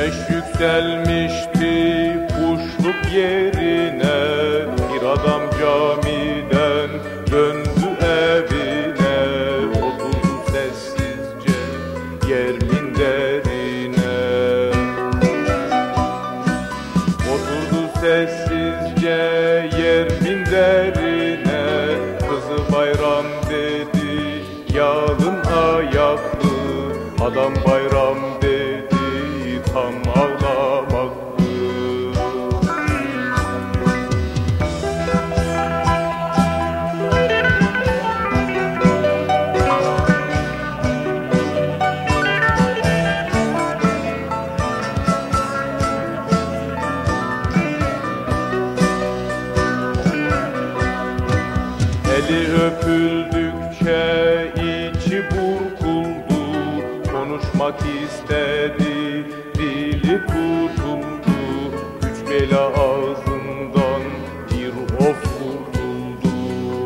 Güneş yükselmişti kuşluk yerine, bir adam camiden döndü evine. Oturdu sessizce yer minderine, oturdu sessizce yer minderine. Kızı Bayram dedi, yalın ayaklı adam Bayram dedi, tam ağlamaktı. Eli öpüldükçe içi burkuldu, konuşmak istedi, dili tutuldu. Güç bela ağzından bir of kurtuldu.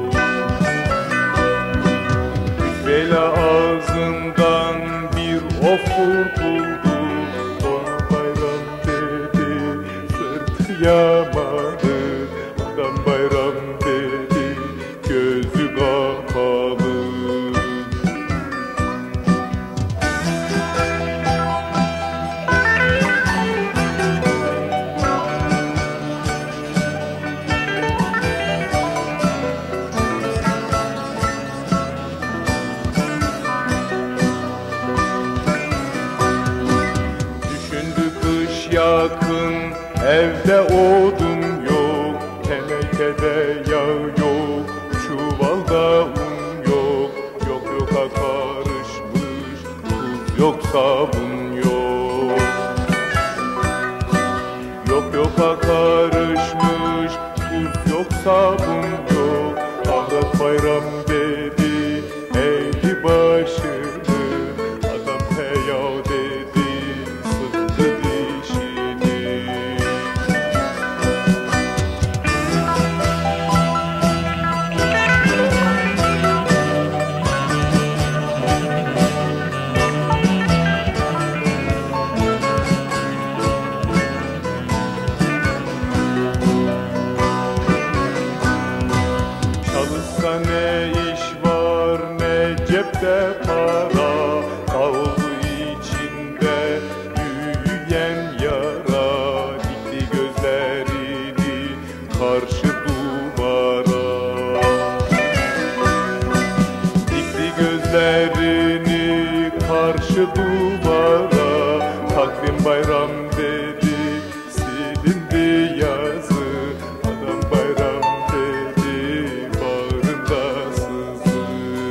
Güç bela ağzından bir of kurtuldu. Sonra Bayram dedi, sırtı yamadı. Adam Bayram dedi, gözü kapalı. Düşündü kış yakın, evde odun yok, tenekede yağ yok, çuvalda un yok. Yok yoka karışmış, tuz yok sabun yok. Yok yoka karışmış, tuz yok sabun yok. Avrat Bayram dedi, eğdi başını, adam heya dedi, sıktı dişini. Çalışsa ne iş var, ne cepte para, kavruldu içinde büyüyen yara. Dikti gözlerini karşı duvara, dikti gözlerini karşı duvara. Takvim Bayram dedi, silindi yazı. Adam Bayram dedi, bağrında sızı.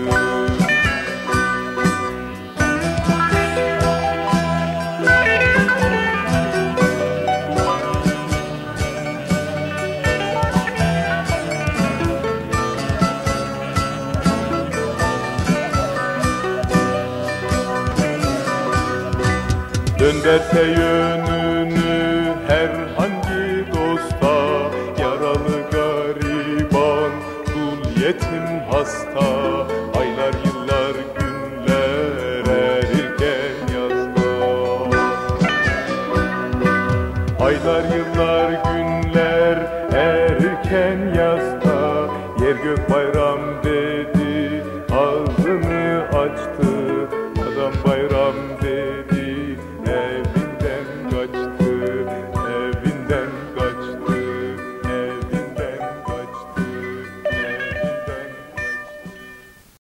Dön derse yönünü herhangi dosta, yaralı gariban, dul yetim hasta. Aylar yıllar günler erirken yazda, aylar yıllar günler erirken yazda. Yer gök bayrak